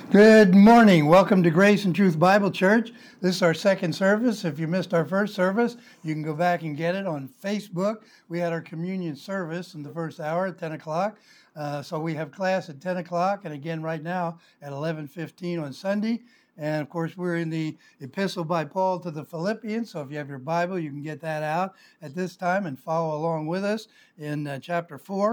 Good morning. Welcome to Grace and Truth Bible Church. This is our second service. If you missed our first service, you can go back and get it on Facebook. We had our communion service in the first hour at 10 o'clock. So we have class at 10 o'clock and again right now at 11:15 on Sunday. And of course, we're in the epistle by Paul to the Philippians. So if you have your Bible, you can get that out at this time and follow along with us in chapter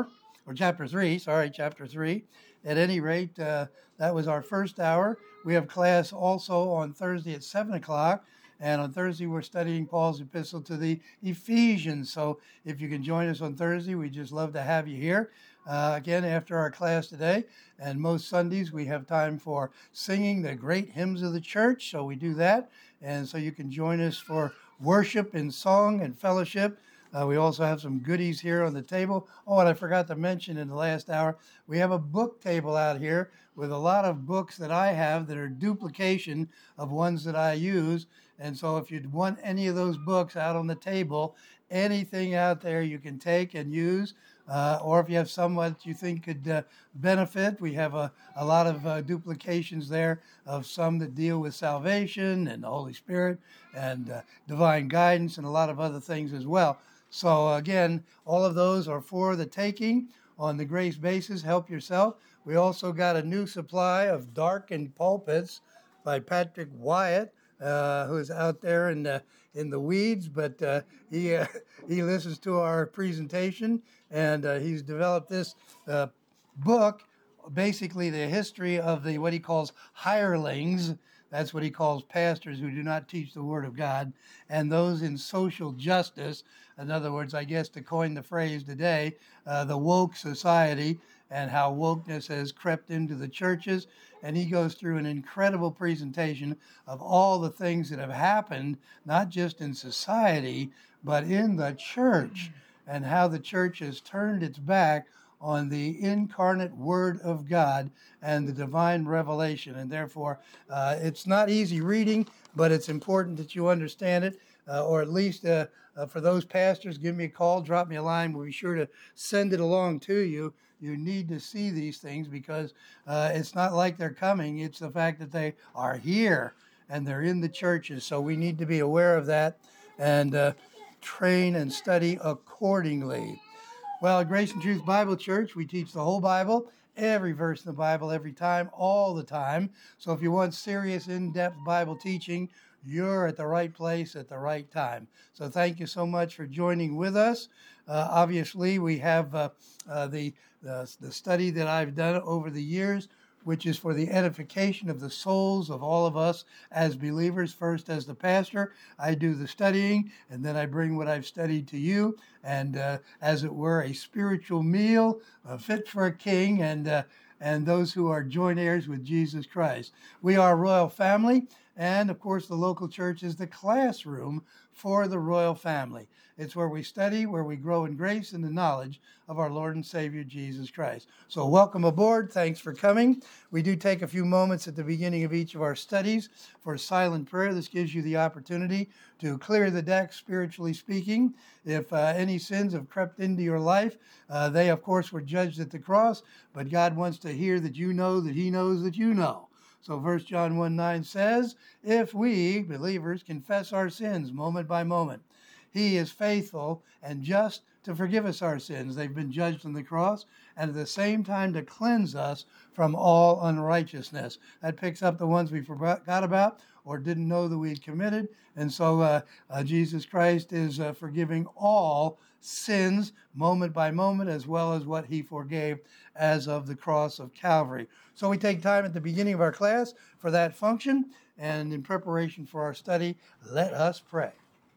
3. At any rate, that was our first hour. We have class also on Thursday at 7 o'clock. And on Thursday, we're studying Paul's epistle to the Ephesians. So if you can join us on Thursday, we'd just love to have you here. Again, after our class today. And most Sundays, we have time for singing the great hymns of the church. So we do that. And so you can join us for worship and song and fellowship. We also have some goodies here on the table. Oh, and I forgot to mention in the last hour, we have a book table out here with a lot of books that I have that are duplication of ones that I use. And so if you'd want any of those books out on the table, anything out there you can take and use. Or if you have someone that you think could benefit, we have a lot of duplications there of some that deal with salvation and the Holy Spirit and divine guidance and a lot of other things as well. So again, all of those are for the taking on the grace basis. Help yourself. We also got a new supply of Darkened Pulpits by Patrick Wyatt, who is out there in the weeds, but he listens to our presentation, and he's developed this book, basically the history of the what he calls hirelings. That's what he calls pastors who do not teach the Word of God, and those in social justice. In other words, I guess to coin the phrase today, the woke society and how wokeness has crept into the churches. And he goes through an incredible presentation of all the things that have happened, not just in society, but in the church, and how the church has turned its back on the incarnate Word of God and the divine revelation. And therefore, it's not easy reading, but it's important that you understand it, or at least for those pastors, give me a call, drop me a line. We'll be sure to send it along to you. You need to see these things because it's not like they're coming. It's the fact that they are here and they're in the churches. So we need to be aware of that and train and study accordingly. Well, at Grace and Truth Bible Church, we teach the whole Bible, every verse in the Bible, every time, all the time. So if you want serious, in-depth Bible teaching, you're at the right place at the right time. So thank you so much for joining with us. Obviously, we have the study that I've done over the years, which is for the edification of the souls of all of us as believers. First, as the pastor, I do the studying, and then I bring what I've studied to you, and as it were, a spiritual meal fit for a king and those who are joint heirs with Jesus Christ. We are a royal family, and of course, the local church is the classroom for the royal family. It's where we study, where we grow in grace and the knowledge of our Lord and Savior, Jesus Christ. So welcome aboard. Thanks for coming. We do take a few moments at the beginning of each of our studies for silent prayer. This gives you the opportunity to clear the deck, spiritually speaking. If any sins have crept into your life, they, of course, were judged at the cross, but God wants to hear that you know that He knows that you know. So 1 John 1:9 says, if we, believers, confess our sins moment by moment, He is faithful and just to forgive us our sins. They've been judged on the cross, and at the same time to cleanse us from all unrighteousness. That picks up the ones we forgot about or didn't know that we had committed. And so Jesus Christ is forgiving all sins moment by moment, as well as what He forgave as of the cross of Calvary. So we take time at the beginning of our class for that function, and in preparation for our study, let us pray.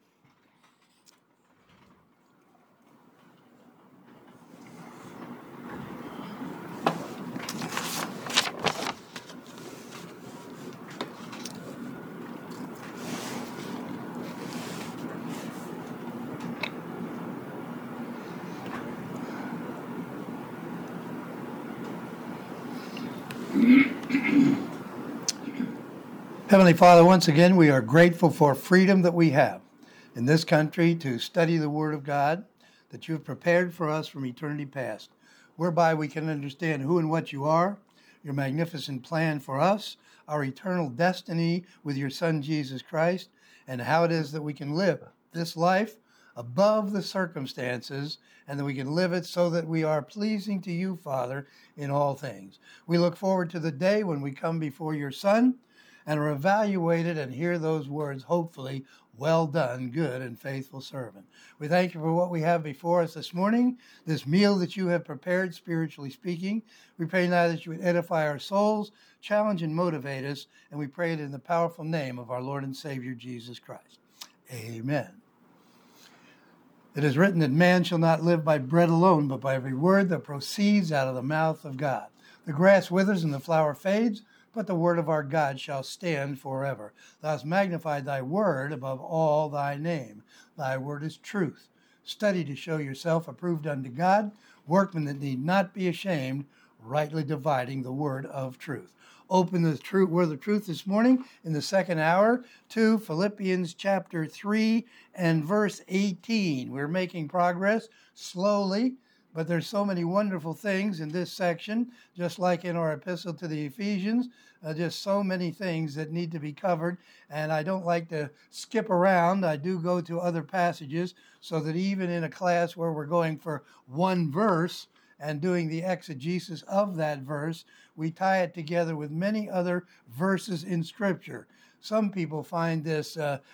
Heavenly Father, once again, we are grateful for freedom that we have in this country to study the Word of God that you have prepared for us from eternity past, whereby we can understand who and what you are, your magnificent plan for us, our eternal destiny with your Son, Jesus Christ, and how it is that we can live this life above the circumstances, and that we can live it so that we are pleasing to you, Father, in all things. We look forward to the day when we come before your Son and are evaluated and hear those words, hopefully, well done, good and faithful servant. We thank you for what we have before us this morning, this meal that you have prepared, spiritually speaking. We pray now that you would edify our souls, challenge and motivate us, and we pray it in the powerful name of our Lord and Savior, Jesus Christ. Amen. It is written that man shall not live by bread alone, but by every word that proceeds out of the mouth of God. The grass withers and the flower fades, but the word of our God shall stand forever. Thou hast magnified thy word above all thy name. Thy word is truth. Study to show yourself approved unto God, workmen that need not be ashamed, rightly dividing the word of truth. Open the word of truth this morning in the second hour to Philippians chapter 3 and verse 18. We're making progress slowly, but there's so many wonderful things in this section, just like in our epistle to the Ephesians, just so many things that need to be covered. And I don't like to skip around. I do go to other passages so that even in a class where we're going for one verse and doing the exegesis of that verse, we tie it together with many other verses in Scripture. Some people find this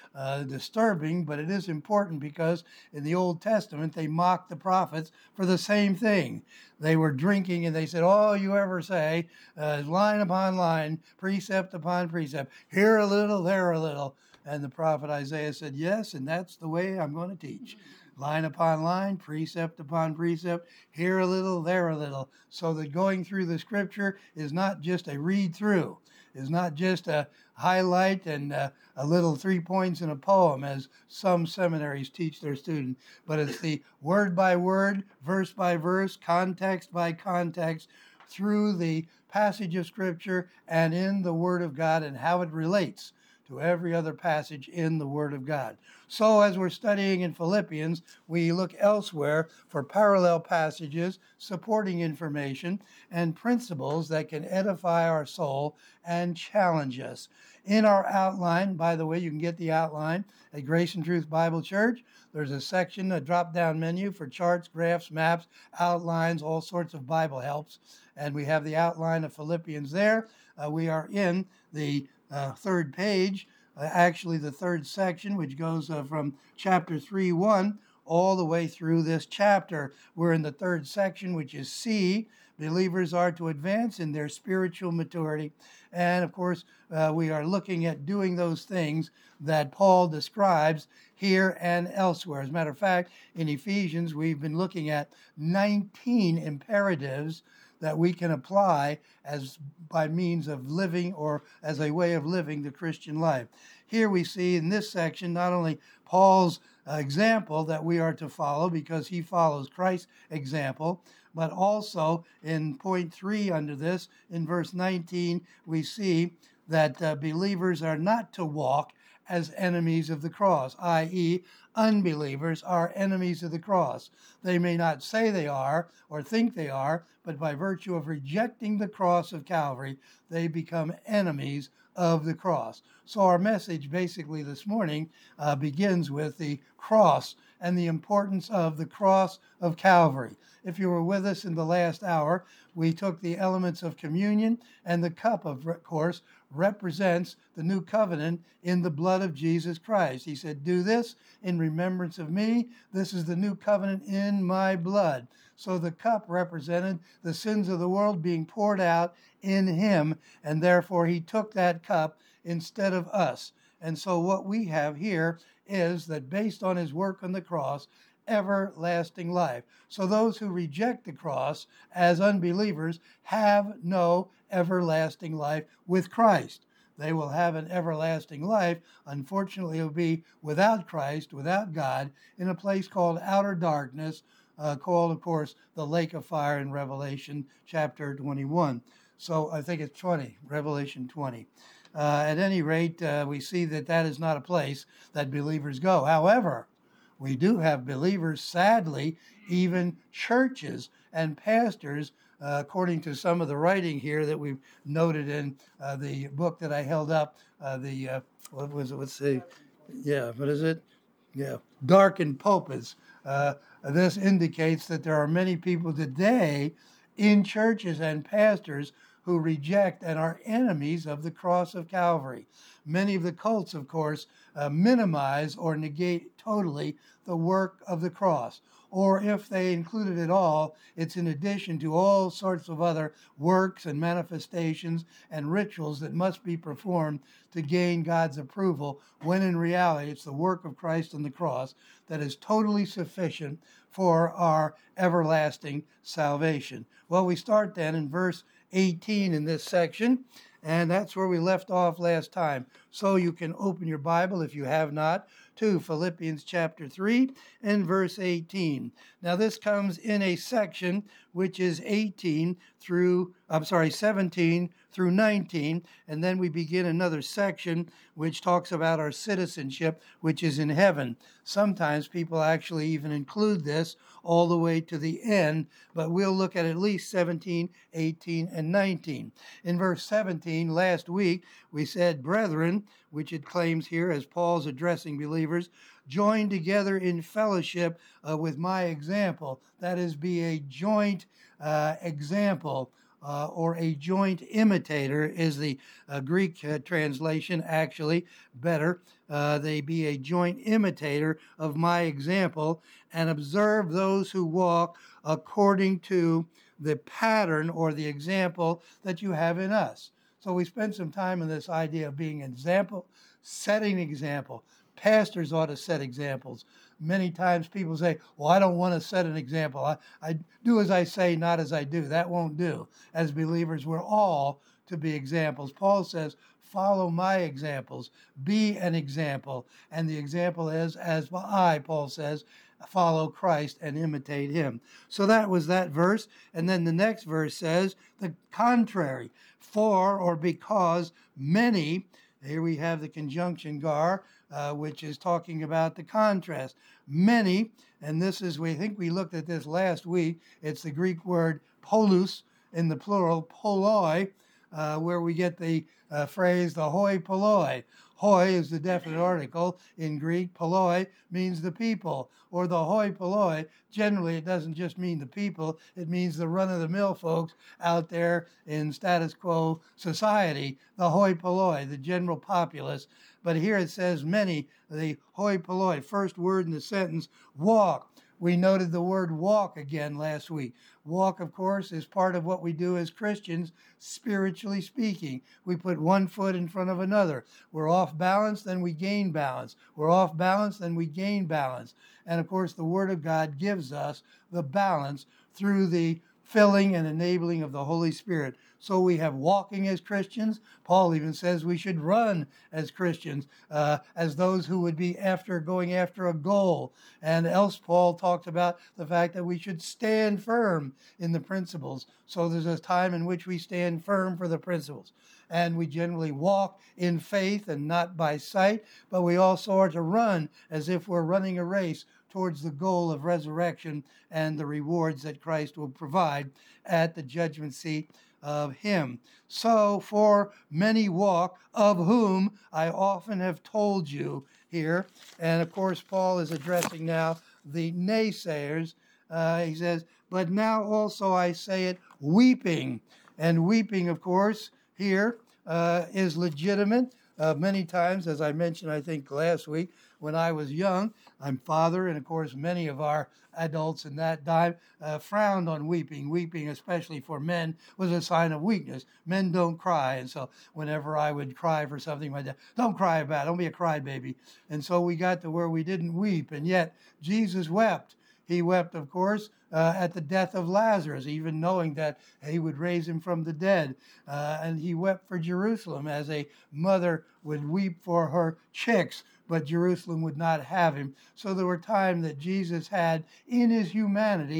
disturbing, but it is important because in the Old Testament, they mocked the prophets for the same thing. They were drinking and they said, all you ever say is line upon line, precept upon precept, here a little, there a little. And the prophet Isaiah said, yes, and that's the way I'm going to teach. Line upon line, precept upon precept, here a little, there a little. So that going through the Scripture is not just a read through, is not just a highlight and a little 3 points in a poem, as some seminaries teach their students, but it's the word by word, verse by verse, context by context, through the passage of Scripture and in the Word of God and how it relates to every other passage in the Word of God. So as we're studying in Philippians, we look elsewhere for parallel passages, supporting information, and principles that can edify our soul and challenge us. In our outline, by the way, you can get the outline at Grace and Truth Bible Church. There's a section, a drop-down menu for charts, graphs, maps, outlines, all sorts of Bible helps. And we have the outline of Philippians there. We are in the third page, actually the third section, which goes from chapter 3:1 all the way through this chapter. We're in the third section, which is C. Believers are to advance in their spiritual maturity. And of course, we are looking at doing those things that Paul describes here and elsewhere. As a matter of fact, in Ephesians, we've been looking at 19 imperatives that we can apply as by means of living or as a way of living the Christian life. Here we see in this section not only Paul's example that we are to follow because he follows Christ's example, but also in point 3 under this, in verse 19, we see that believers are not to walk as enemies of the cross, i.e., unbelievers are enemies of the cross. They may not say they are or think they are, but by virtue of rejecting the cross of Calvary, they become enemies of the cross. So our message basically this morning begins with the cross and the importance of the cross of Calvary. If you were with us in the last hour, we took the elements of communion, and the cup, of course, represents the new covenant in the blood of Jesus Christ. He said, do this in remembrance of me. This is the new covenant in my blood. So the cup represented the sins of the world being poured out in him, and therefore he took that cup instead of us. And so what we have here is that based on his work on the cross, everlasting life. So those who reject the cross as unbelievers have no everlasting life with Christ. They will have an everlasting life. Unfortunately, it will be without Christ, without God, in a place called outer darkness, called, of course, the lake of fire in Revelation chapter 21. So I think it's 20, Revelation 20. At any rate, we see that that is not a place that believers go. However, we do have believers, sadly, even churches and pastors, according to some of the writing here that we've noted in the book that I held up, what was it? Let's see. Yeah, what is it? Yeah, darkened pulpits. This indicates that there are many people today in churches and pastors who reject and are enemies of the cross of Calvary. Many of the cults, of course, minimize or negate totally the work of the cross. Or if they include it at all, it's in addition to all sorts of other works and manifestations and rituals that must be performed to gain God's approval, when in reality it's the work of Christ on the cross that is totally sufficient for our everlasting salvation. Well, we start then in verse 18 in this section, and that's where we left off last time. So you can open your Bible, if you have not, to Philippians chapter 3 and verse 18. Now this comes in a section which is 17 through 19, and then we begin another section which talks about our citizenship, which is in heaven. Sometimes people actually even include this all the way to the end, but we'll look at least 17, 18, and 19. In verse 17, last week, we said, brethren, which it claims here as Paul's addressing believers, join together in fellowship with my example. That is, be a joint example or a joint imitator is the Greek translation, actually better. They be a joint imitator of my example and observe those who walk according to the pattern or the example that you have in us. So we spent some time in this idea of being an example, setting example. Pastors ought to set examples. Many times people say, well, I don't want to set an example. I do as I say, not as I do. That won't do. As believers, we're all to be examples. Paul says, follow my examples. Be an example. And the example is, as I, Paul says, follow Christ and imitate him. So that was that verse. And then the next verse says the contrary. For or because many, here we have the conjunction gar, which is talking about the contrast. Many, and this is, we think we looked at this last week, it's the Greek word polus in the plural, poloi, where we get the phrase the hoi polloi. Hoi is the definite article in Greek. Polloi means the people, or the hoi polloi. Generally, it doesn't just mean the people. It means the run-of-the-mill folks out there in status quo society, the hoi polloi, the general populace. But here it says many, the hoi polloi, first word in the sentence, walk. We noted the word walk again last week. Walk, of course, is part of what we do as Christians, spiritually speaking. We put one foot in front of another. We're off balance, then we gain balance. We're off balance, then we gain balance. And of course, the Word of God gives us the balance through the filling and enabling of the Holy Spirit. So we have walking as Christians. Paul even says we should run as Christians, as those who would be going after a goal. And else Paul talked about the fact that we should stand firm in the principles. So there's a time in which we stand firm for the principles. And we generally walk in faith and not by sight, but we also are to run as if we're running a race towards the goal of resurrection and the rewards that Christ will provide at the judgment seat of him. So for many walk, of whom I often have told you here. And of course, Paul is addressing now the naysayers. He says, but now also I say it weeping. And weeping, of course, here is legitimate. Many times, as I mentioned, I think last week, when I was young, I'm father, and of course many of our adults in that time frowned on weeping. Weeping, especially for men, was a sign of weakness. Men don't cry, and so whenever I would cry for something, my dad, don't cry about it, don't be a crybaby. And so we got to where we didn't weep, and yet Jesus wept. He wept, of course, at the death of Lazarus, even knowing that he would raise him from the dead. And he wept for Jerusalem as a mother would weep for her chicks, but Jerusalem would not have him. So there were times that Jesus had, in his humanity,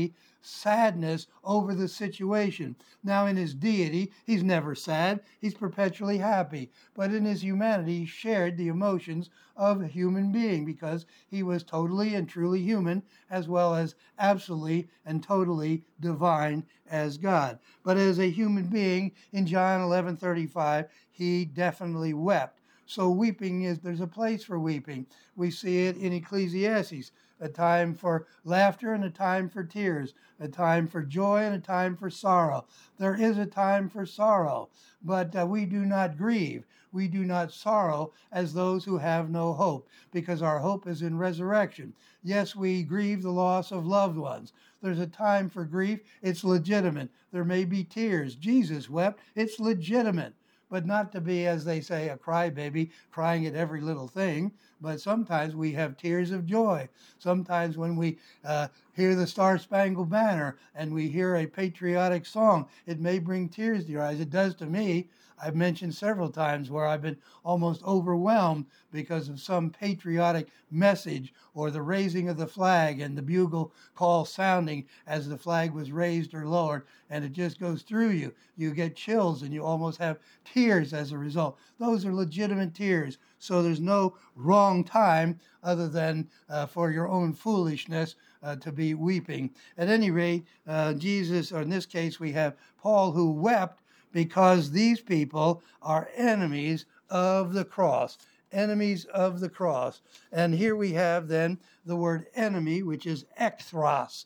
sadness over the situation. Now, in his deity, he's never sad. He's perpetually happy. But in his humanity, he shared the emotions of a human being because he was totally and truly human as well as absolutely and totally divine as God. But as a human being, in John 11:35, he definitely wept. So weeping there's a place for weeping. We see it in Ecclesiastes, a time for laughter and a time for tears, a time for joy and a time for sorrow. There is a time for sorrow, but we do not grieve. We do not sorrow as those who have no hope, because our hope is in resurrection. Yes, we grieve the loss of loved ones. There's a time for grief. It's legitimate. There may be tears. Jesus wept. It's legitimate. But not to be, as they say, a crybaby, crying at every little thing. But sometimes we have tears of joy. Sometimes when we hear the Star-Spangled Banner and we hear a patriotic song, it may bring tears to your eyes. It does to me. I've mentioned several times where I've been almost overwhelmed because of some patriotic message or the raising of the flag and the bugle call sounding as the flag was raised or lowered, and it just goes through you. You get chills and you almost have tears as a result. Those are legitimate tears. So there's no wrong time other than for your own foolishness to be weeping. At any rate, Jesus, or in this case we have Paul, who wept because these people are enemies of the cross. Enemies of the cross. And here we have then the word enemy, which is ekthros,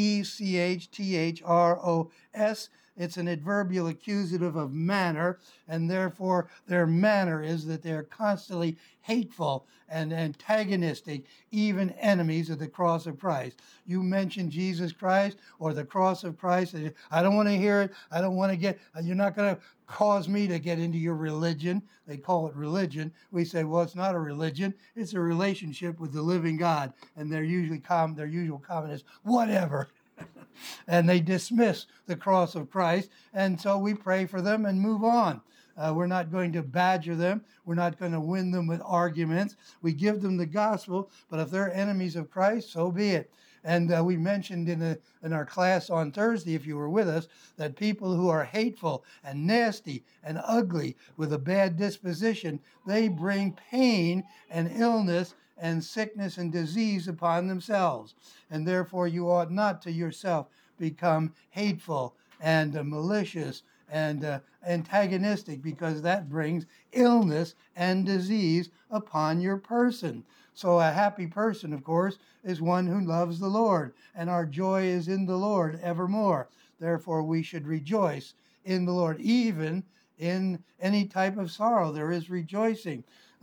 ECHTHROS. It's an adverbial accusative of manner, and therefore their manner is that they're constantly hateful and antagonistic, even enemies of the cross of Christ. You mention Jesus Christ or the cross of Christ, and I don't want to hear it. I don't want to you're not going to cause me to get into your religion. They call it religion. We say, well, it's not a religion. It's a relationship with the living God. And their usual comment is, whatever. And they dismiss the cross of Christ. And so we pray for them and move on. We're not going to badger them. We're not going to win them with arguments. We give them the gospel, but if they're enemies of Christ, so be it. And we mentioned in our class on Thursday, if you were with us, that people who are hateful and nasty and ugly with a bad disposition, they bring pain and illness and sickness and disease upon themselves. And therefore you ought not to yourself become hateful and malicious and antagonistic, because that brings illness and disease upon your person. So a happy person, of course, is one who loves the Lord, and our joy is in the Lord evermore. Therefore we should rejoice in the Lord, even in any type of sorrow. There is rejoicing.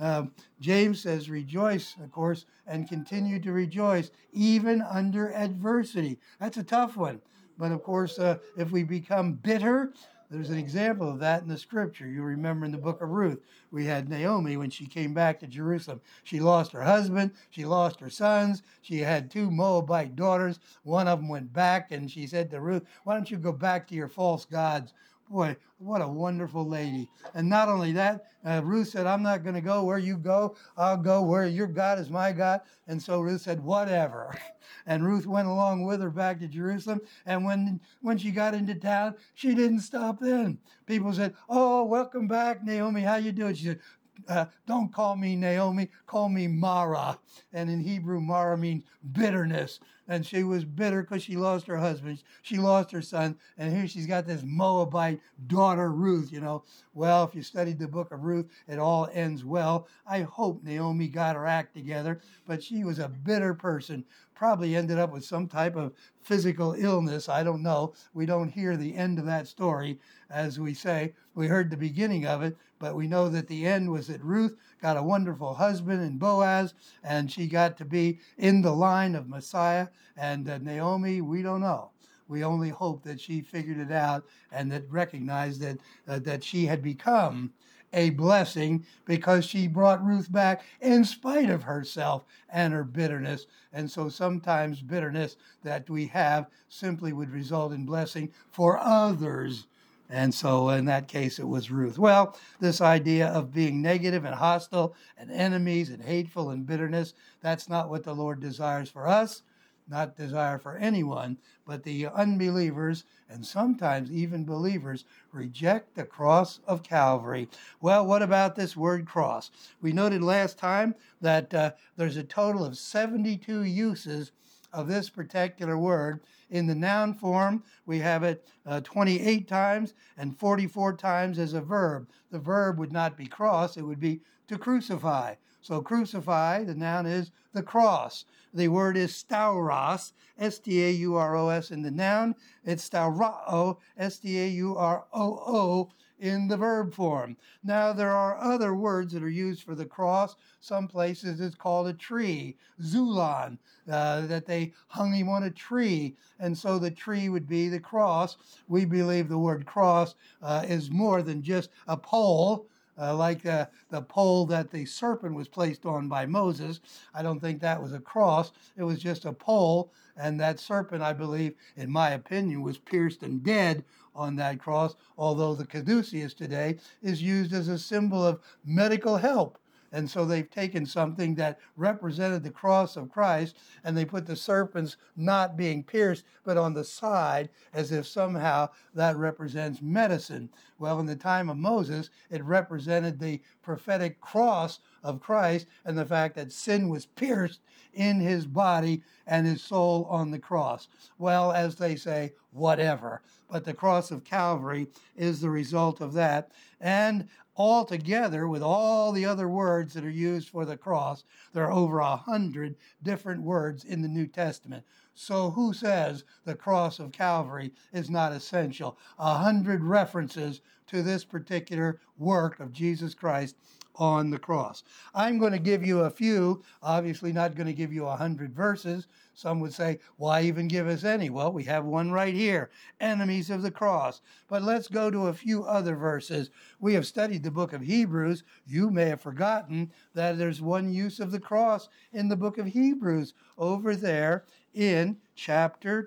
James says, rejoice, of course, and continue to rejoice, even under adversity. That's a tough one. But of course, if we become bitter, there's an example of that in the scripture. You remember in the book of Ruth, we had Naomi when she came back to Jerusalem. She lost her husband, she lost her sons, she had 2 Moabite daughters. One of them went back, and she said to Ruth, why don't you go back to your false gods? Boy, what a wonderful lady. And not only that, Ruth said, I'm not going to go where you go. I'll go where your God is my God. And so Ruth said, whatever. And Ruth went along with her back to Jerusalem. And when she got into town, she didn't stop then. People said, oh, welcome back, Naomi. How you doing? She said, don't call me Naomi, call me Mara. And in Hebrew, Mara means bitterness. And she was bitter because she lost her husband. She lost her son. And here she's got this Moabite daughter, Ruth, Well, if you studied the book of Ruth, it all ends well. I hope Naomi got her act together. But she was a bitter person. Probably ended up with some type of physical illness. I don't know. We don't hear the end of that story, as we say. We heard the beginning of it, but we know that the end was that Ruth got a wonderful husband in Boaz, and she got to be in the line of Messiah. And Naomi, we don't know. We only hope that she figured it out and that recognized that she had become a blessing because she brought Ruth back in spite of herself and her bitterness. And so sometimes bitterness that we have simply would result in blessing for others. And so in that case, it was Ruth. Well, this idea of being negative and hostile and enemies and hateful and bitterness, that's not what the Lord desires for us. not desire for anyone, but the unbelievers and sometimes even believers reject the cross of Calvary. Well, what about this word cross? We noted last time that there's a total of 72 uses of this particular word. In the noun form, we have it 28 times and 44 times as a verb. The verb would not be cross, it would be to crucify. So crucify, the noun is the cross. The word is stauros, S-T-A-U-R-O-S in the noun. It's stauroo, S-T-A-U-R-O-O in the verb form. Now, there are other words that are used for the cross. Some places it's called a tree, zulon, that they hung him on a tree. And so the tree would be the cross. We believe the word cross is more than just a pole, like the pole that the serpent was placed on by Moses. I don't think that was a cross. It was just a pole. And that serpent, I believe, in my opinion, was pierced and dead on that cross, although the caduceus today is used as a symbol of medical help. And so they've taken something that represented the cross of Christ and they put the serpents not being pierced, but on the side, as if somehow that represents medicine. Well, in the time of Moses, it represented the prophetic cross of Christ and the fact that sin was pierced in his body and his soul on the cross. Well, as they say, whatever. But the cross of Calvary is the result of that. And all together, with all the other words that are used for the cross, there are over 100 different words in the New Testament. So who says the cross of Calvary is not essential? 100 references to this particular work of Jesus Christ on the cross. I'm going to give you a few, obviously not going to give you 100 verses. Some would say, why even give us any? Well, we have one right here, enemies of the cross. But let's go to a few other verses. We have studied the book of Hebrews. You may have forgotten that there's one use of the cross in the book of Hebrews over there in chapter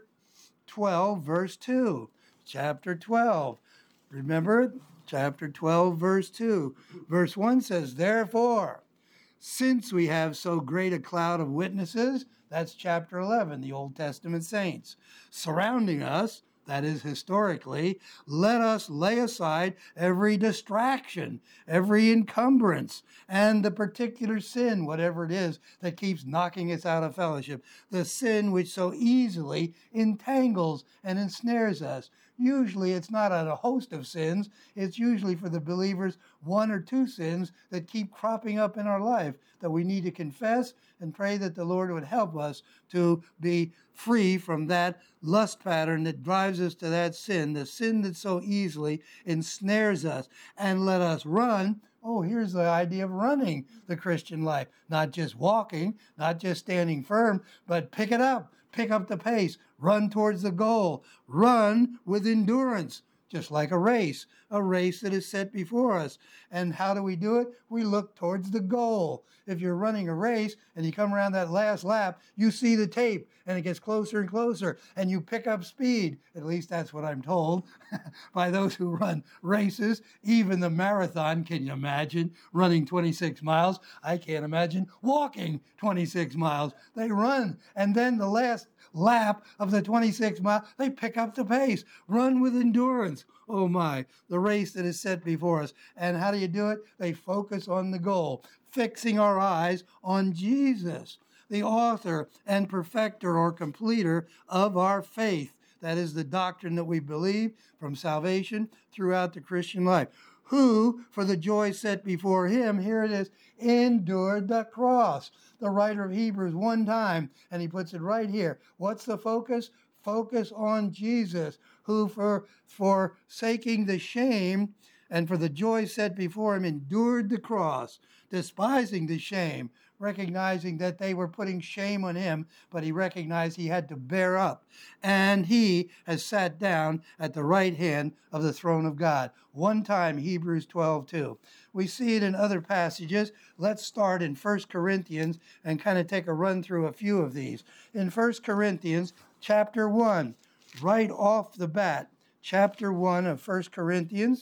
12, verse 2. Chapter 12. Remember it? Chapter 12, verse 2. Verse 1 says, therefore, since we have so great a cloud of witnesses, that's chapter 11, the Old Testament saints, surrounding us, that is historically, let us lay aside every distraction, every encumbrance, and the particular sin, whatever it is, that keeps knocking us out of fellowship, the sin which so easily entangles and ensnares us. Usually it's not a host of sins. It's usually for the believers one or two sins that keep cropping up in our life that we need to confess and pray that the Lord would help us to be free from that lust pattern that drives us to that sin, the sin that so easily ensnares us, and let us run. Oh, here's the idea of running the Christian life. Not just walking, not just standing firm, but pick it up. Pick up the pace. Run towards the goal. Run with endurance, just like a race that is set before us. And how do we do it? We look towards the goal. If you're running a race and you come around that last lap, you see the tape and it gets closer and closer and you pick up speed. At least that's what I'm told by those who run races. Even the marathon, can you imagine running 26 miles? I can't imagine walking 26 miles. They run, and then the last lap of the 26 mile, they pick up the pace. Run with endurance. Oh my, the race that is set before us. And how do you do it? They focus on the goal, fixing our eyes on Jesus, the author and perfecter or completer of our faith. That is the doctrine that we believe from salvation throughout the Christian life. Who, for the joy set before him, here it is, endured the cross. The writer of Hebrews one time, and he puts it right here. What's the focus? Focus on Jesus, who for forsaking the shame and for the joy set before him endured the cross, despising the shame, recognizing that they were putting shame on him, but he recognized he had to bear up. And he has sat down at the right hand of the throne of God. One time, Hebrews 12:2. We see it in other passages. Let's start in 1 Corinthians and kind of take a run through a few of these. In 1 Corinthians chapter 1, right off the bat, chapter 1 of 1 Corinthians,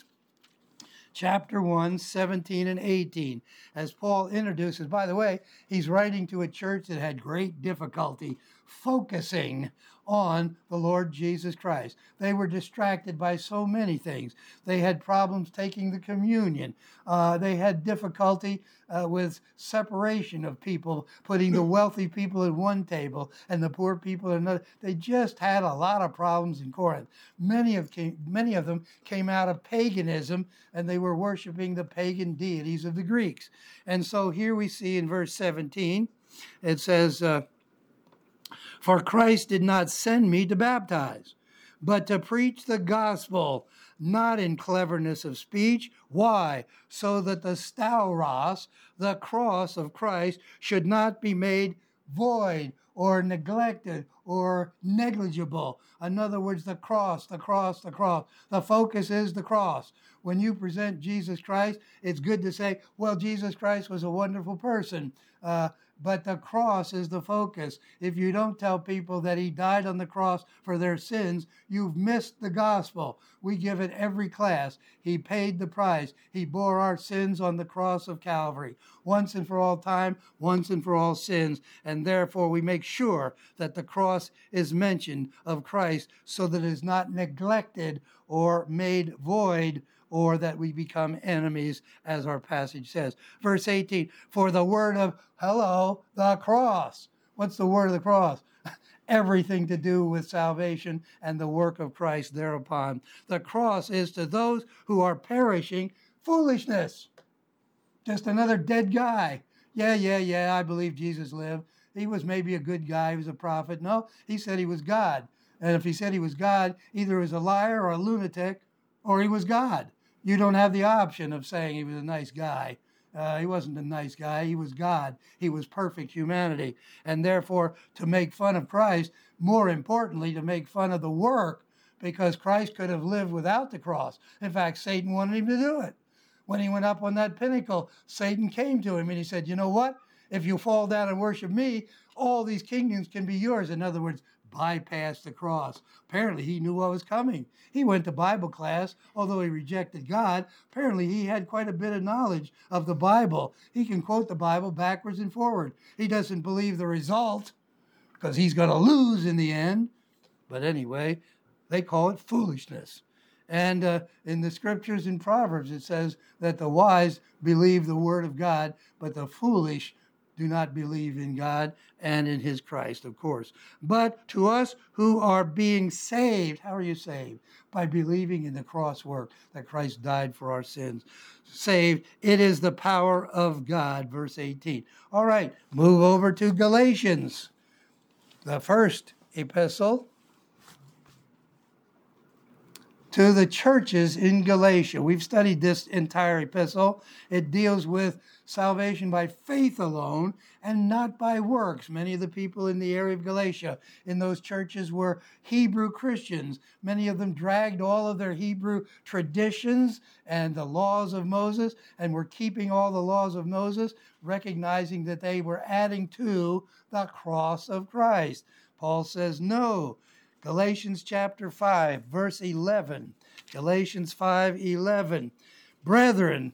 chapter 1, 17 and 18. As Paul introduces, by the way, he's writing to a church that had great difficulty focusing on the Lord Jesus Christ. They were distracted by so many things. They had problems taking the communion. They had difficulty with separation of people, putting the wealthy people at one table and the poor people at another. They just had a lot of problems in Corinth. Many of them came out of paganism, and they were worshiping the pagan deities of the Greeks. And so here we see in verse 17, it says, for Christ did not send me to baptize, but to preach the gospel, not in cleverness of speech. Why? So that the stauros, the cross of Christ, should not be made void or neglected or negligible. In other words, the cross, the cross, the cross. The focus is the cross. When you present Jesus Christ, it's good to say, well, Jesus Christ was a wonderful person. But the cross is the focus. If you don't tell people that he died on the cross for their sins, you've missed the gospel. We give it every class. He paid the price. He bore our sins on the cross of Calvary, once and for all time, once and for all sins. And therefore we make sure that the cross is mentioned of Christ so that it is not neglected or made void, or that we become enemies, as our passage says. Verse 18, for the word of, the cross. What's the word of the cross? Everything to do with salvation and the work of Christ thereupon. The cross is to those who are perishing foolishness. Just another dead guy. Yeah, I believe Jesus lived. He was maybe a good guy. He was a prophet. No, he said he was God. And if he said he was God, either he was a liar or a lunatic, or he was God. You don't have the option of saying he was a nice guy. He wasn't a nice guy. He was God. He was perfect humanity. And therefore, to make fun of Christ, more importantly, to make fun of the work, because Christ could have lived without the cross. In fact, Satan wanted him to do it. When he went up on that pinnacle, Satan came to him and he said, you know what? If you fall down and worship me, all these kingdoms can be yours. In other words, bypass the cross. Apparently, he knew what was coming. He went to Bible class, although he rejected God. Apparently, he had quite a bit of knowledge of the Bible. He can quote the Bible backwards and forward. He doesn't believe the result because he's going to lose in the end. But anyway, they call it foolishness. And in the scriptures in Proverbs, it says that the wise believe the word of God, but the foolish do not believe in God and in his Christ, of course. But to us who are being saved, how are you saved? By believing in the cross work that Christ died for our sins. Saved, it is the power of God, verse 18. All right, move over to Galatians, the first epistle to the churches in Galatia. We've studied this entire epistle. It deals with salvation by faith alone and not by works. Many of the people in the area of Galatia in those churches were Hebrew Christians. Many of them dragged all of their Hebrew traditions and the laws of Moses and were keeping all the laws of Moses, recognizing that they were adding to the cross of Christ. Paul says no. Galatians chapter 5, verse 11. Galatians 5:11. Brethren,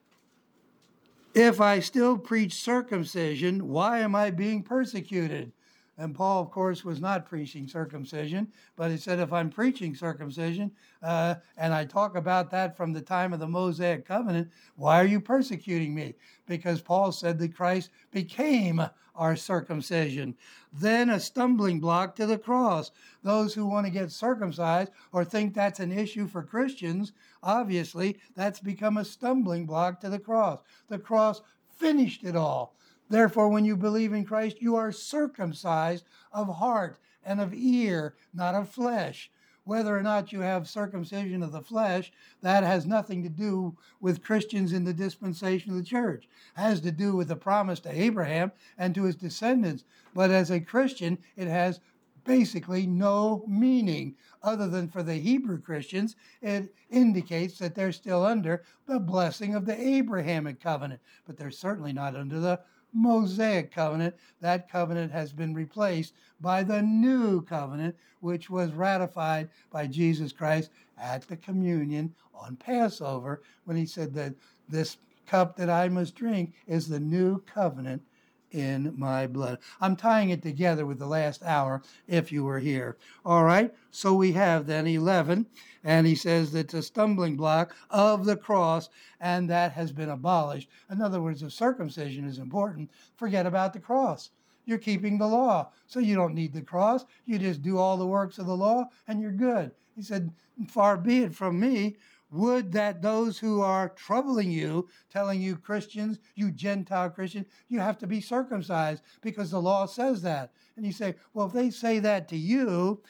if I still preach circumcision, why am I being persecuted? And Paul, of course, was not preaching circumcision, but he said, if I'm preaching circumcision, and I talk about that from the time of the Mosaic covenant, why are you persecuting me? Because Paul said that Christ became our circumcision. Then a stumbling block to the cross. Those who want to get circumcised or think that's an issue for Christians, obviously that's become a stumbling block to the cross. The cross finished it all. Therefore, when you believe in Christ, you are circumcised of heart and of ear, not of flesh. Whether or not you have circumcision of the flesh, that has nothing to do with Christians in the dispensation of the church. It has to do with the promise to Abraham and to his descendants. But as a Christian, it has basically no meaning other than for the Hebrew Christians. It indicates that they're still under the blessing of the Abrahamic covenant, but they're certainly not under the Mosaic covenant. That covenant has been replaced by the new covenant, which was ratified by Jesus Christ at the communion on Passover, when he said that this cup that I must drink is the new covenant in my blood. I'm tying it together with the last hour if you were here. All right, so we have then 11, and he says that the stumbling block of the cross, and that has been abolished. In other words, if circumcision is important, forget about the cross. You're keeping the law, so you don't need the cross. You just do all the works of the law, and you're good. He said, far be it from me. Would that those who are troubling you, telling you Christians, you Gentile Christians, you have to be circumcised because the law says that. And you say, well, if they say that to you,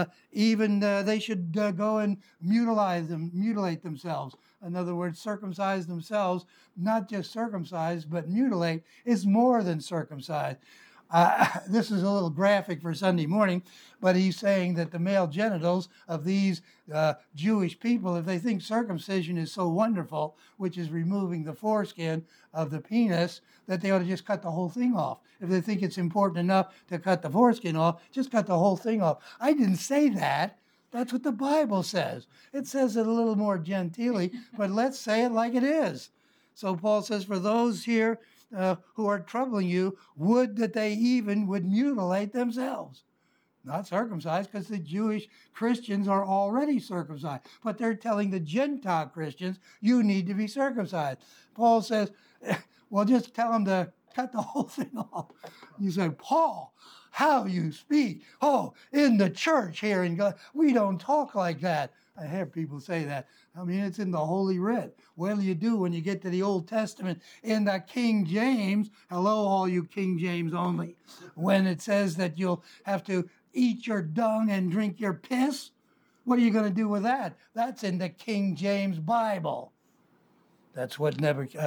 even they should go and mutilate themselves. In other words, circumcise themselves, not just circumcise, but mutilate is more than circumcised. This is a little graphic for Sunday morning, but he's saying that the male genitals of these Jewish people, if they think circumcision is so wonderful, which is removing the foreskin of the penis, that they ought to just cut the whole thing off. If they think it's important enough to cut the foreskin off, just cut the whole thing off. I didn't say that. That's what the Bible says. It says it a little more genteelly, but let's say it like it is. So Paul says, for those here who are troubling you, would that they even would mutilate themselves. Not circumcised, because the Jewish Christians are already circumcised. But they're telling the Gentile Christians, you need to be circumcised. Paul says, well, just tell them to cut the whole thing off. You say, Paul, how you speak. Oh, in the church here in God, we don't talk like that. I hear people say that. I mean, it's in the Holy Writ. What do you do when you get to the Old Testament in the King James? Hello, all you King James only. When it says that you'll have to eat your dung and drink your piss, what are you going to do with that? That's in the King James Bible. That's what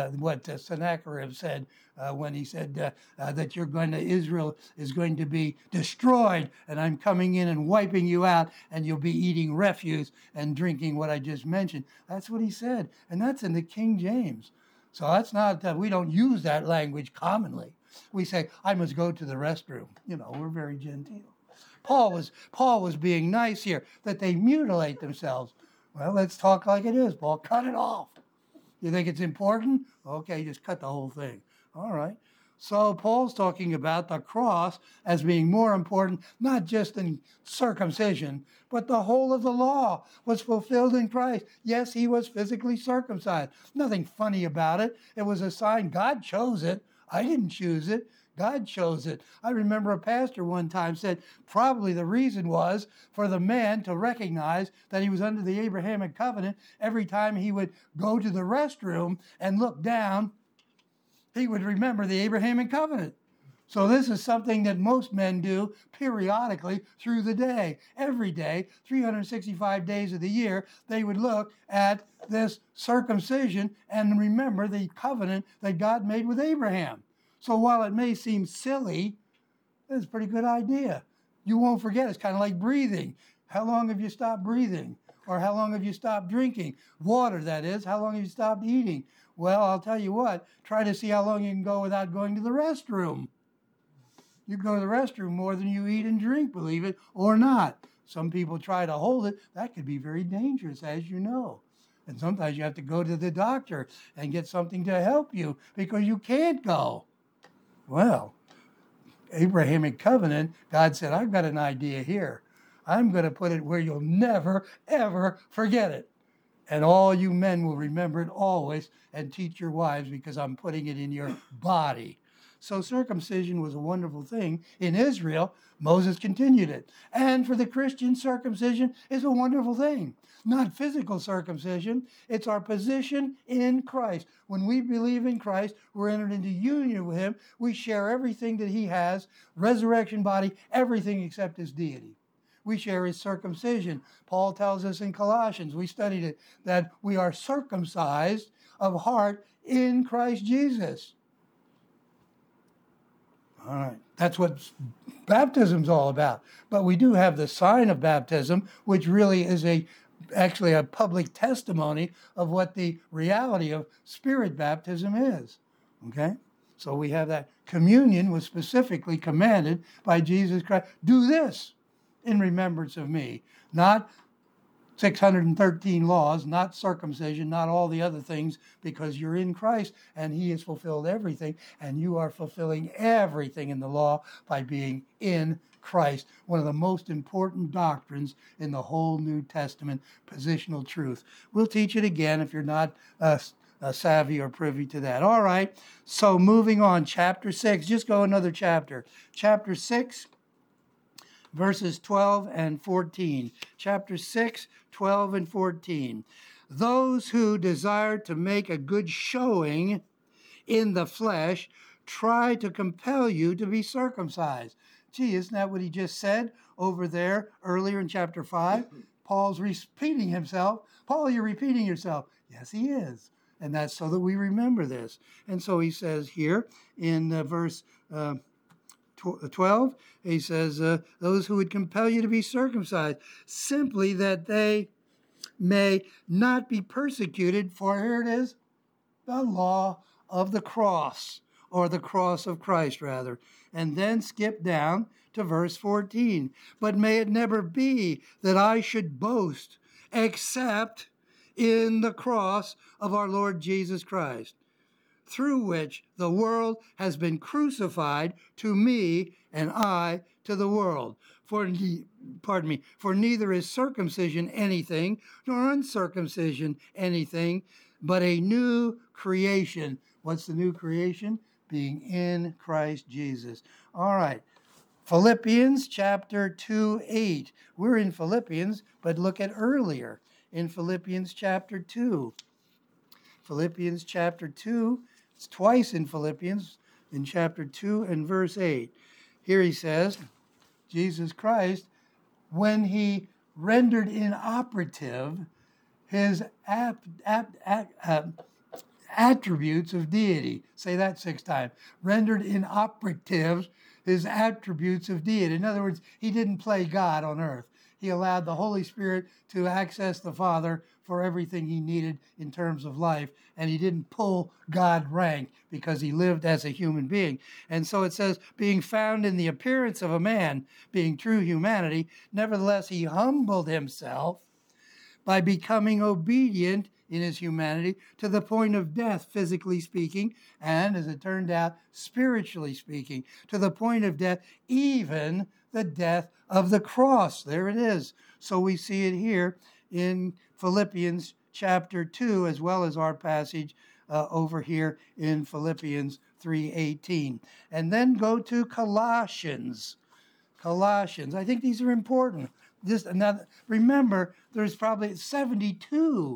Sennacherib said when he said that Israel is going to be destroyed, and I'm coming in and wiping you out, and you'll be eating refuse and drinking what I just mentioned. That's what he said, and that's in the King James. So that's not that we don't use that language commonly. We say, I must go to the restroom. You know, we're very genteel. Paul was being nice here, that they mutilate themselves. Well, let's talk like it is, Paul. Cut it off. You think it's important? Okay, just cut the whole thing. All right. So Paul's talking about the cross as being more important, not just in circumcision, but the whole of the law was fulfilled in Christ. Yes, he was physically circumcised. Nothing funny about it. It was a sign. God chose it. I didn't choose it. God chose it. I remember a pastor one time said probably the reason was for the man to recognize that he was under the Abrahamic covenant. Every time he would go to the restroom and look down, he would remember the Abrahamic covenant. So this is something that most men do periodically through the day. Every day, 365 days of the year, they would look at this circumcision and remember the covenant that God made with Abraham. So while it may seem silly, it's a pretty good idea. You won't forget. It's kind of like breathing. How long have you stopped breathing? Or how long have you stopped drinking? Water, that is. How long have you stopped eating? Well, I'll tell you what. Try to see how long you can go without going to the restroom. You go to the restroom more than you eat and drink, believe it or not. Some people try to hold it. That could be very dangerous, as you know. And sometimes you have to go to the doctor and get something to help you because you can't go. Well, Abrahamic covenant, God said, I've got an idea here. I'm going to put it where you'll never, ever forget it. And all you men will remember it always and teach your wives because I'm putting it in your body. So circumcision was a wonderful thing. In Israel, Moses continued it. And for the Christian, circumcision is a wonderful thing. Not physical circumcision. It's our position in Christ. When we believe in Christ, we're entered into union with him. We share everything that he has, resurrection body, everything except his deity. We share his circumcision. Paul tells us in Colossians, we studied it, that we are circumcised of heart in Christ Jesus. All right. That's what baptism's all about. But we do have the sign of baptism, which really is actually a public testimony of what the reality of spirit baptism is. Okay? So we have that. Communion was specifically commanded by Jesus Christ. Do this in remembrance of me. Not 613 laws, not circumcision, not all the other things, because you're in Christ and he has fulfilled everything, and you are fulfilling everything in the law by being in Christ. One of the most important doctrines in the whole New Testament, positional truth. We'll teach it again if you're not savvy or privy to that. All right, so moving on, chapter 6, just go another chapter. Chapter 6, verses 12 and 14. Chapter 6, 12 and 14. Those who desire to make a good showing in the flesh try to compel you to be circumcised. Gee, isn't that what he just said over there earlier in chapter 5? Paul's repeating himself. Paul, you're repeating yourself. Yes, he is. And that's so that we remember this. And so he says here in verse 12, he says, those who would compel you to be circumcised, simply that they may not be persecuted, for here it is, the law of the cross, or the cross of Christ, rather. And then skip down to verse 14. But may it never be that I should boast except in the cross of our Lord Jesus Christ, through which the world has been crucified to me, and I to the world. For neither is circumcision anything, nor uncircumcision anything, but a new creation. What's the new creation? Being in Christ Jesus. All right. Philippians chapter 2:8. We're in Philippians, but look at earlier in Philippians chapter 2. Philippians chapter 2. It's twice in Philippians, in chapter 2 and verse 8. Here he says, Jesus Christ, when he rendered inoperative his attributes of deity. Say that 6 times. Rendered inoperative his attributes of deity. In other words, he didn't play God on earth. He allowed the Holy Spirit to access the Father for everything he needed in terms of life, and he didn't pull God rank because he lived as a human being. And so it says, being found in the appearance of a man, being true humanity, nevertheless he humbled himself by becoming obedient in his humanity to the point of death, physically speaking, and, as it turned out, spiritually speaking, to the point of death, even the death of the cross. There it is. So we see it here in Philippians chapter 2, as well as our passage over here in Philippians 3:18. And then go to Colossians. Colossians. I think these are important. Remember, there's probably 72.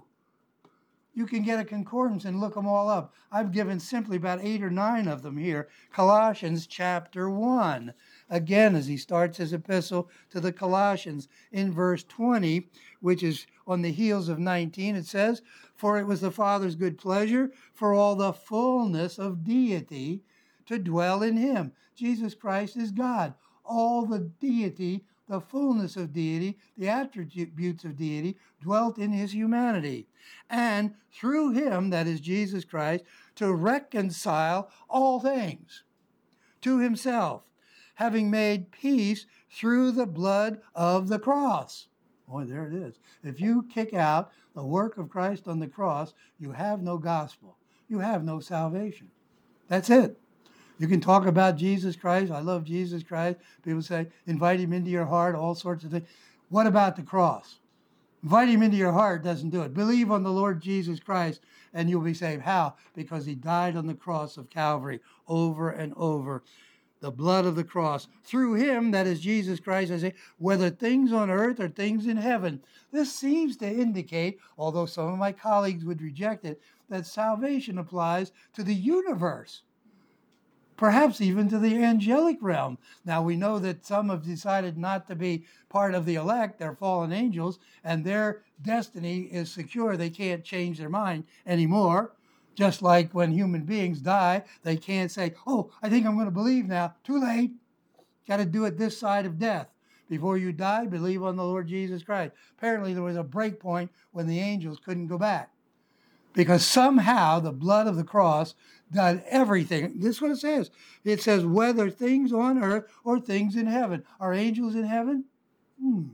You can get a concordance and look them all up. I've given simply about 8 or 9 of them here. Colossians chapter 1. Again, as he starts his epistle to the Colossians in verse 20, which is on the heels of 19, it says, for it was the Father's good pleasure for all the fullness of deity to dwell in him. Jesus Christ is God. All the deity, the fullness of deity, the attributes of deity, dwelt in his humanity. And through him, that is Jesus Christ, to reconcile all things to himself, having made peace through the blood of the cross. Boy, there it is. If you kick out the work of Christ on the cross, you have no gospel. You have no salvation. That's it. You can talk about Jesus Christ. I love Jesus Christ. People say, invite him into your heart, all sorts of things. What about the cross? Invite him into your heart doesn't do it. Believe on the Lord Jesus Christ and you'll be saved. How? Because he died on the cross of Calvary over and over. The blood of the cross. Through him, that is Jesus Christ, I say, whether things on earth or things in heaven. This seems to indicate, although some of my colleagues would reject it, that salvation applies to the universe. Perhaps even to the angelic realm. Now, we know that some have decided not to be part of the elect. They're fallen angels, and their destiny is secure. They can't change their mind anymore. Just like when human beings die, they can't say, oh, I think I'm going to believe now. Too late. Got to do it this side of death. Before you die, believe on the Lord Jesus Christ. Apparently, there was a break point when the angels couldn't go back. Because somehow the blood of the cross did everything. This is what it says. It says, whether things on earth or things in heaven. Are angels in heaven?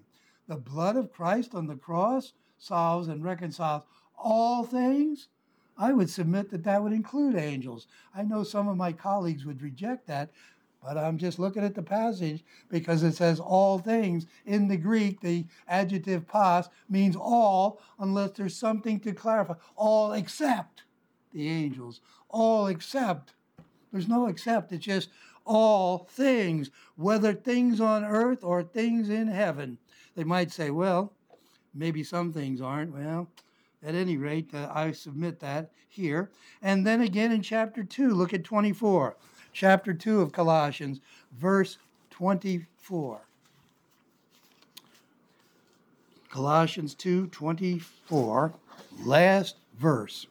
the blood of Christ on the cross solves and reconciles all things, I would submit that that would include angels. I know some of my colleagues would reject that, but I'm just looking at the passage because it says all things. In the Greek, the adjective pas means all, unless there's something to clarify. All except the angels. All except. There's no except. It's just all things, whether things on earth or things in heaven. They might say, well, maybe some things aren't. Well, at any rate, I submit that here. And then again in chapter 2, look at 24. Chapter 2 of Colossians, verse 24. Colossians 2:24, last verse.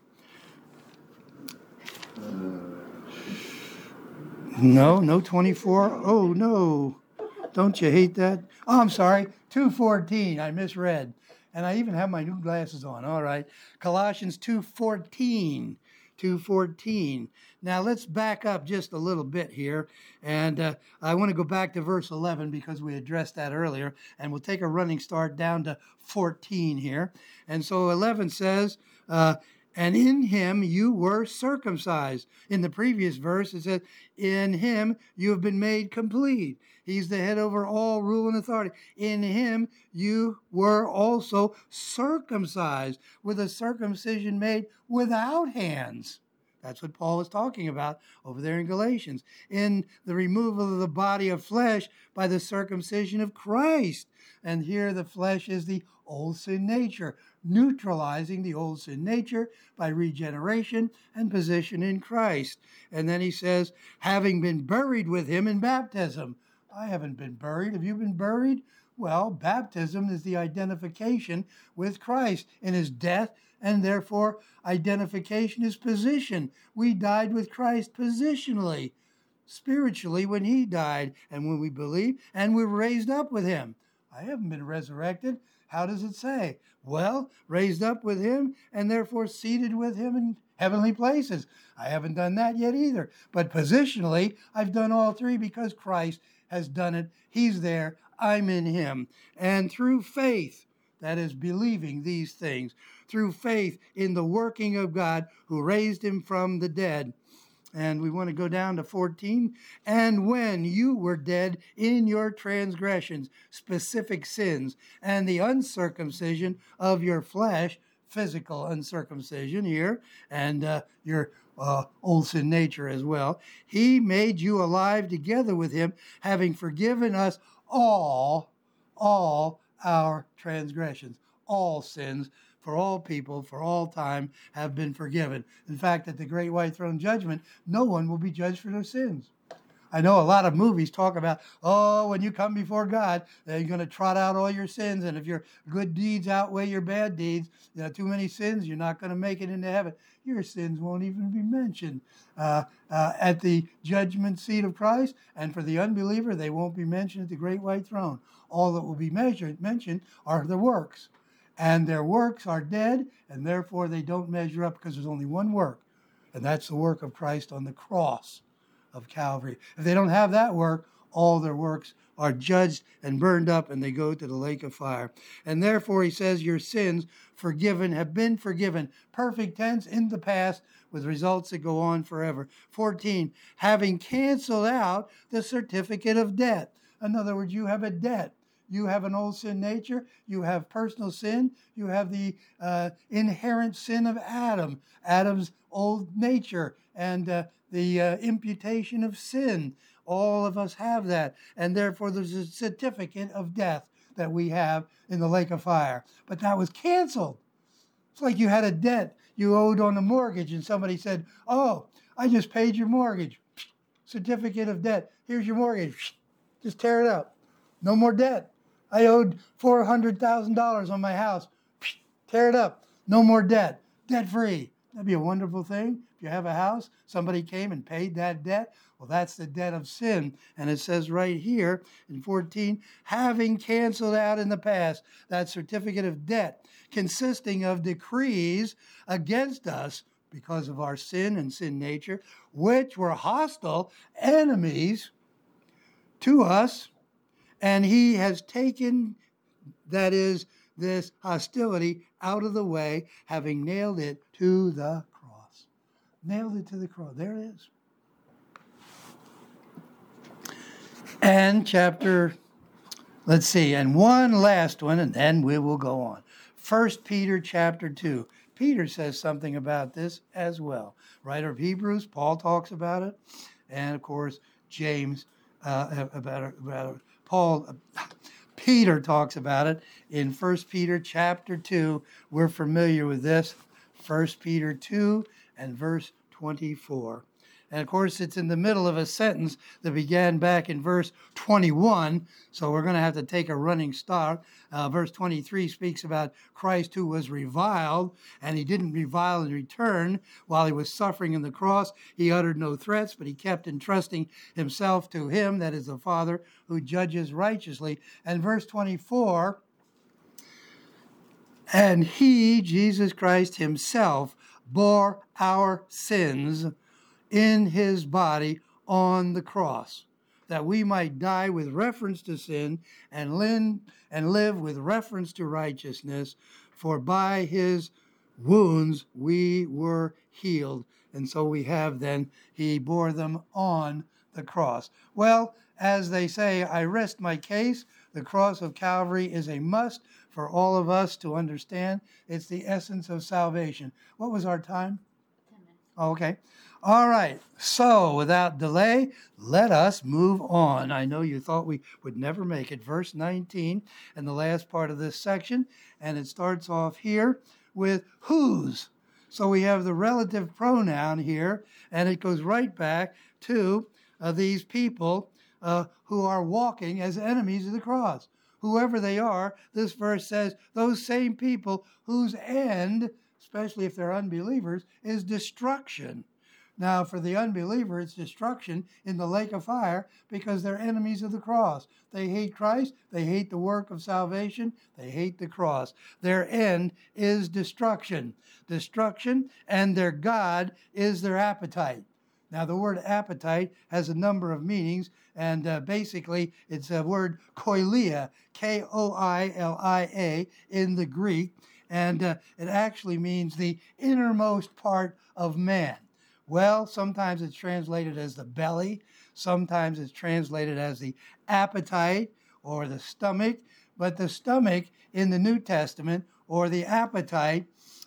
No 24. Oh, no. Don't you hate that? Oh, I'm sorry. 2:14. I misread. And I even have my new glasses on. All right. Colossians 2:14. 2:14. Now let's back up just a little bit here. And I want to go back to verse 11 because we addressed that earlier. And we'll take a running start down to 14 here. And so 11 says, and in him you were circumcised. In the previous verse, it says, in him you have been made complete. He's the head over all rule and authority. In him you were also circumcised with a circumcision made without hands. That's what Paul is talking about over there in Galatians. In the removal of the body of flesh by the circumcision of Christ. And here the flesh is the old sin nature, neutralizing the old sin nature by regeneration and position in Christ. And then he says, having been buried with him in baptism. I haven't been buried. Have you been buried? Well, baptism is the identification with Christ in his death, and therefore identification is position. We died with Christ positionally, spiritually when he died, and when we believe, and we're raised up with him. I haven't been resurrected. How does it say? Well, raised up with him and therefore seated with him in heavenly places. I haven't done that yet either. But positionally, I've done all three because Christ has done it. He's there. I'm in him. And through faith, that is believing these things, through faith in the working of God who raised him from the dead. And we want to go down to 14. And when you were dead in your transgressions, specific sins, and the uncircumcision of your flesh, physical uncircumcision here, and your old sin nature as well, he made you alive together with him, having forgiven us all our transgressions, all sins, for all people, for all time, have been forgiven. In fact, at the great white throne judgment, no one will be judged for their sins. I know a lot of movies talk about, when you come before God, you're going to trot out all your sins, and if your good deeds outweigh your bad deeds, too many sins, you're not going to make it into heaven. Your sins won't even be mentioned at the judgment seat of Christ, and for the unbeliever, they won't be mentioned at the great white throne. All that will be mentioned are the works. And their works are dead, and therefore they don't measure up because there's only one work, and that's the work of Christ on the cross of Calvary. If they don't have that work, all their works are judged and burned up, and they go to the lake of fire. And therefore, he says, your sins forgiven have been forgiven. Perfect tense in the past with results that go on forever. 14, having canceled out the certificate of debt. In other words, you have a debt. You have an old sin nature. You have personal sin. You have the inherent sin of Adam, Adam's old nature, and the imputation of sin. All of us have that. And therefore, there's a certificate of death that we have in the lake of fire. But that was canceled. It's like you had a debt you owed on a mortgage, and somebody said, oh, I just paid your mortgage. Certificate of debt. Here's your mortgage. Just tear it up. No more debt. I owed $400,000 on my house. Tear it up. No more debt. Debt-free. That'd be a wonderful thing. If you have a house, somebody came and paid that debt. Well, that's the debt of sin. And it says right here in 14, having canceled out in the past that certificate of debt, consisting of decrees against us because of our sin and sin nature, which were hostile enemies to us, and he has taken that is, this hostility out of the way, having nailed it to the cross. Nailed it to the cross. There it is. And and one last one, and then we will go on. 1 Peter chapter 2. Peter says something about this as well. Writer of Hebrews, Paul talks about it. And, of course, James about it. Peter talks about it in 1 Peter chapter 2. We're familiar with this. 1 Peter 2 and verse 24. And, of course, it's in the middle of a sentence that began back in verse 21, so we're going to have to take a running start. Verse 23 speaks about Christ who was reviled, and he didn't revile in return while he was suffering on the cross. He uttered no threats, but he kept entrusting himself to him, that is the Father, who judges righteously. And verse 24, and he, Jesus Christ himself, bore our sins in his body on the cross, that we might die with reference to sin and live with reference to righteousness, for by his wounds we were healed. And so we have then, he bore them on the cross. Well, as they say, I rest my case. The cross of Calvary is a must for all of us to understand. It's the essence of salvation. What was our time? 10 minutes. Okay. All right. So without delay, let us move on. I know you thought we would never make it. Verse 19 and the last part of this section. And it starts off here with whose. So we have the relative pronoun here, and it goes right back to these people who are walking as enemies of the cross. Whoever they are, this verse says, those same people whose end, especially if they're unbelievers, is destruction. Now, for the unbeliever, it's destruction in the lake of fire because they're enemies of the cross. They hate Christ. They hate the work of salvation. They hate the cross. Their end is destruction. Destruction, and their God is their appetite. Now, the word appetite has a number of meanings, and basically it's a word koilia, K-O-I-L-I-A, in the Greek, and it actually means the innermost part of man. Well, sometimes it's translated as the belly. Sometimes it's translated as the appetite or the stomach. But the stomach in the New Testament or the appetite,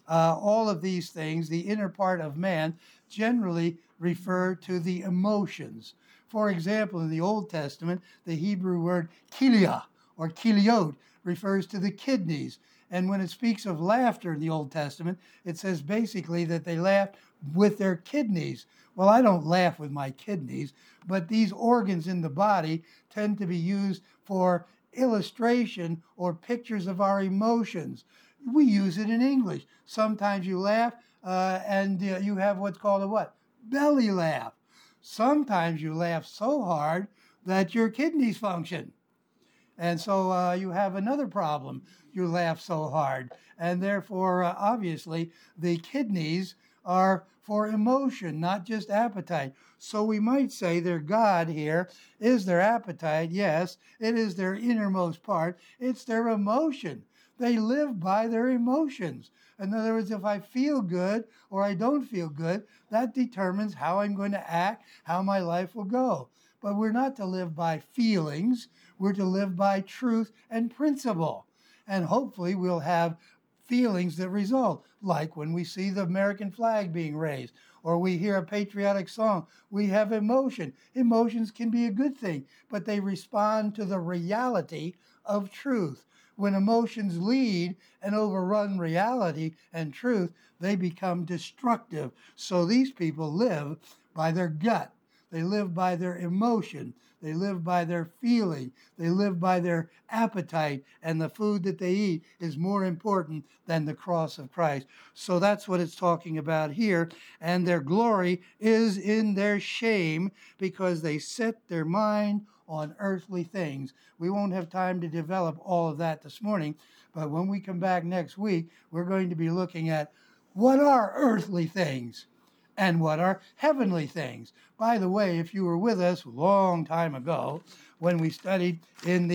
all of these things, the inner part of man, generally refer to the emotions. For example, in the Old Testament, the Hebrew word kilia or kiliot refers to the kidneys. And when it speaks of laughter in the Old Testament, it says basically that they laughed with their kidneys. Well, I don't laugh with my kidneys, but these organs in the body tend to be used for illustration or pictures of our emotions. We use it in English. Sometimes you laugh and you have what's called a what? Belly laugh. Sometimes you laugh so hard that your kidneys function. And so you have another problem. You laugh so hard. And therefore, obviously, the kidneys are for emotion, not just appetite. So we might say their God here is their appetite. Yes, it is their innermost part. It's their emotion. They live by their emotions. In other words, if I feel good or I don't feel good, that determines how I'm going to act, how my life will go. But we're not to live by feelings. We're to live by truth and principle. And hopefully we'll have feelings that result, like when we see the American flag being raised, or we hear a patriotic song. We have emotion. Emotions can be a good thing, but they respond to the reality of truth. When emotions lead and overrun reality and truth, they become destructive. So these people live by their gut. They live by their emotion. They live by their feeling. They live by their appetite. And the food that they eat is more important than the cross of Christ. So that's what it's talking about here. And their glory is in their shame because they set their mind on earthly things. We won't have time to develop all of that this morning. But when we come back next week, we're going to be looking at what are earthly things and what are heavenly things. By the way, if you were with us a long time ago when we studied in the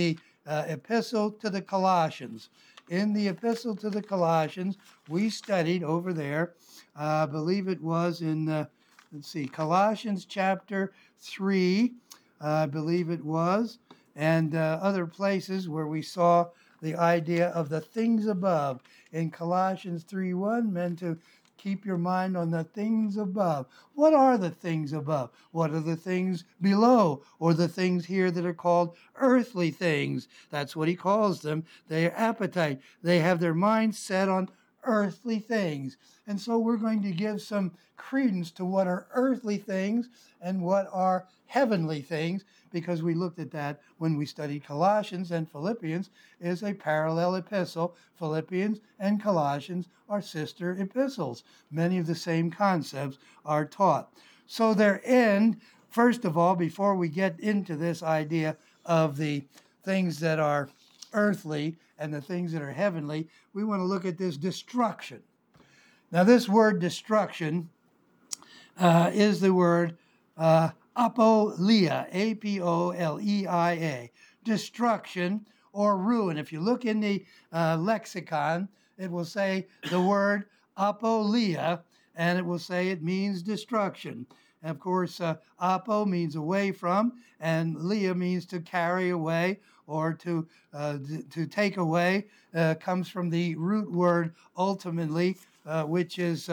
epistle to the Colossians. In the epistle to the Colossians, we studied over there, I believe it was in, Colossians chapter 3, I believe it was, and other places where we saw the idea of the things above. In Colossians 3:1, meant to keep your mind on the things above. What are the things above? What are the things below? Or the things here that are called earthly things? That's what he calls them. Their appetite. They have their mind set on earthly things. And so we're going to give some credence to what are earthly things and what are heavenly things, because we looked at that when we studied Colossians, and Philippians is a parallel epistle. Philippians and Colossians are sister epistles. Many of the same concepts are taught. So their end, first of all, before we get into this idea of the things that are earthly and the things that are heavenly, we want to look at this destruction. Now, this word destruction is the word apoleia, A-P-O-L-E-I-A, destruction or ruin. If you look in the lexicon, it will say the word apoleia, and it will say it means destruction. And of course, apo means away from, and leia means to carry away or to take away. Comes from the root word ultimately, which is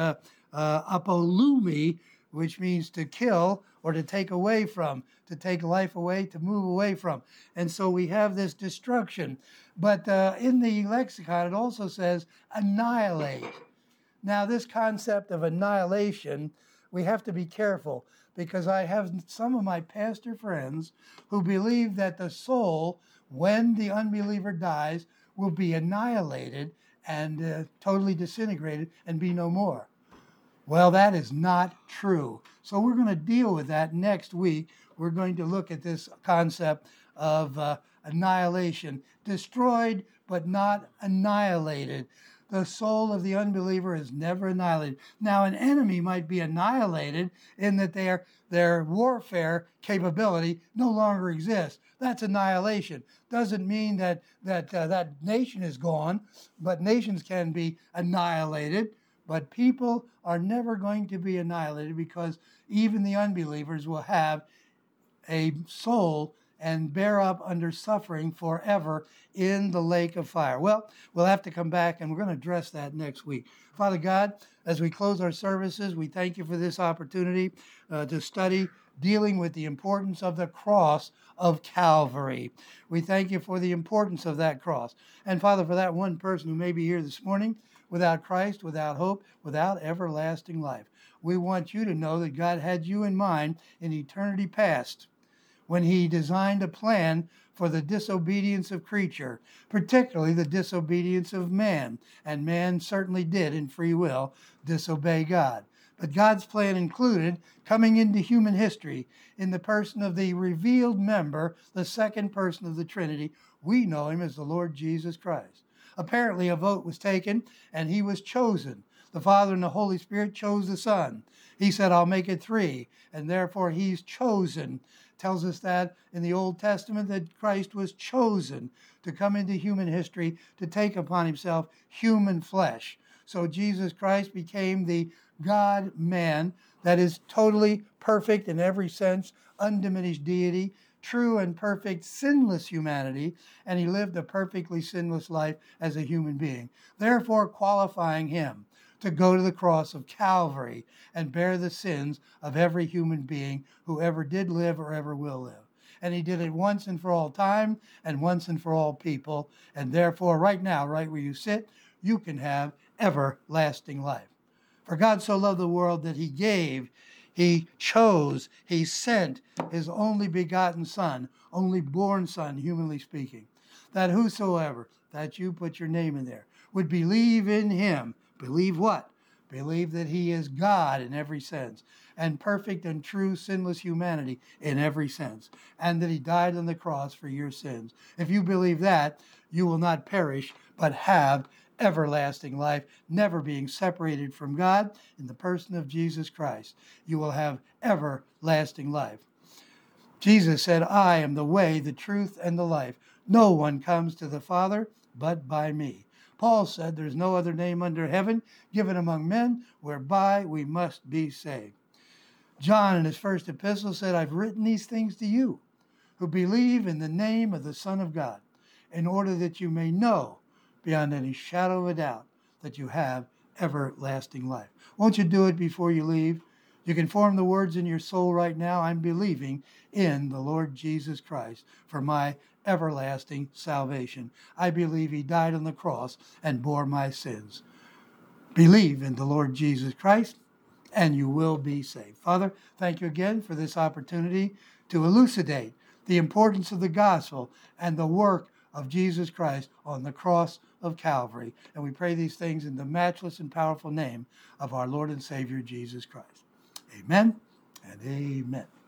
apolumi, which means to kill or to take away from, to take life away, to move away from. And so we have this destruction. But in the lexicon, it also says annihilate. Now, this concept of annihilation, we have to be careful, because I have some of my pastor friends who believe that the soul, when the unbeliever dies, will be annihilated and totally disintegrated and be no more. Well, that is not true. So we're going to deal with that next week. We're going to look at this concept of annihilation. Destroyed, but not annihilated. The soul of the unbeliever is never annihilated. Now, an enemy might be annihilated in that their warfare capability no longer exists. That's annihilation. Doesn't mean that nation is gone, but nations can be annihilated. But people are never going to be annihilated, because even the unbelievers will have a soul and bear up under suffering forever in the lake of fire. Well, we'll have to come back, and we're going to address that next week. Father God, as we close our services, we thank you for this opportunity to study dealing with the importance of the cross of Calvary. We thank you for the importance of that cross. And Father, for that one person who may be here this morning without Christ, without hope, without everlasting life, we want you to know that God had you in mind in eternity past, when he designed a plan for the disobedience of creature, particularly the disobedience of man. And man certainly did, in free will, disobey God. But God's plan included coming into human history in the person of the revealed member, the second person of the Trinity. We know him as the Lord Jesus Christ. Apparently, a vote was taken, and he was chosen. The Father and the Holy Spirit chose the Son. He said, I'll make it three, and therefore he's chosen. Tells us that in the Old Testament, that Christ was chosen to come into human history to take upon himself human flesh. So Jesus Christ became the God-man that is totally perfect in every sense, undiminished deity, true and perfect sinless humanity, and he lived a perfectly sinless life as a human being, therefore qualifying him to go to the cross of Calvary and bear the sins of every human being who ever did live or ever will live. And he did it once and for all time and once and for all people. And therefore, right now, right where you sit, you can have everlasting life. For God so loved the world that he gave, he chose, he sent his only begotten Son, only born Son, humanly speaking, that whosoever, that you put your name in there, would believe in him. Believe what? Believe that he is God in every sense, and perfect and true sinless humanity in every sense, and that he died on the cross for your sins. If you believe that, you will not perish, but have everlasting life, never being separated from God in the person of Jesus Christ. You will have everlasting life. Jesus said, I am the way, the truth, and the life. No one comes to the Father but by me. Paul said there's no other name under heaven given among men whereby we must be saved. John in his first epistle said, I've written these things to you who believe in the name of the Son of God, in order that you may know beyond any shadow of a doubt that you have everlasting life. Won't you do it before you leave? You can form the words in your soul right now. I'm believing in the Lord Jesus Christ for my everlasting salvation. I believe he died on the cross and bore my sins. Believe in the Lord Jesus Christ and you will be saved. Father, thank you again for this opportunity to elucidate the importance of the gospel and the work of Jesus Christ on the cross of Calvary. And we pray these things in the matchless and powerful name of our Lord and Savior, Jesus Christ. Amen and amen.